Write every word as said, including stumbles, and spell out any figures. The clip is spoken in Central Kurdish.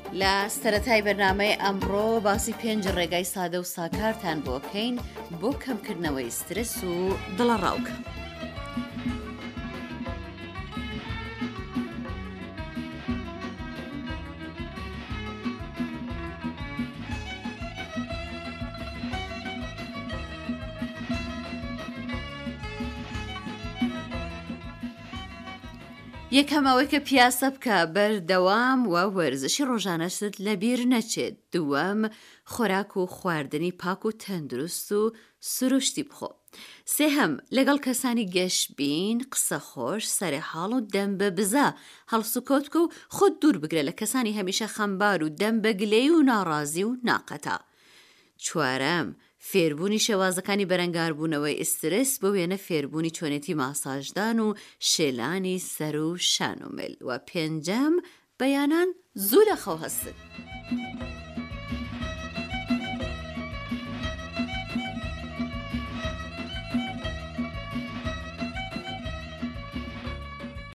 لە سەرەتای بەرنامەی ئەمڕۆ باسی پێنج ڕێگای سادە و ساکارتان بۆ بکەین بۆ کەمکردنەوەی سترس و دڵە ڕاوکە. یەکەم ئەوەی کە پیاسە بکە بەردەوام و وەرزشی ڕۆژانەست لە بیر نەچێت. دووەم، خۆراک و خواردنی پاک و تەندروست و سروشتی بخۆ. سێهەم، لەگەڵ کەسانی گەشتبین قسە خۆش، سەرحاڵ و دەم بە بزە هەڵسوکۆت بکە و خۆت دوور بگرە لە کەسانی هەمیشە خەمبار و دەم بە گلەی و ناڕازی و ناقەتە. چوارەم، فێربوونی شێوازەکانی بەرەنگاربوونەوەی ئسترس بە وێنە فێربوونی چۆنێتی ماساژدان و شێلانی سەر و شان و مل. و پێنجەم، بەیانان زوو لە خەو هەستن.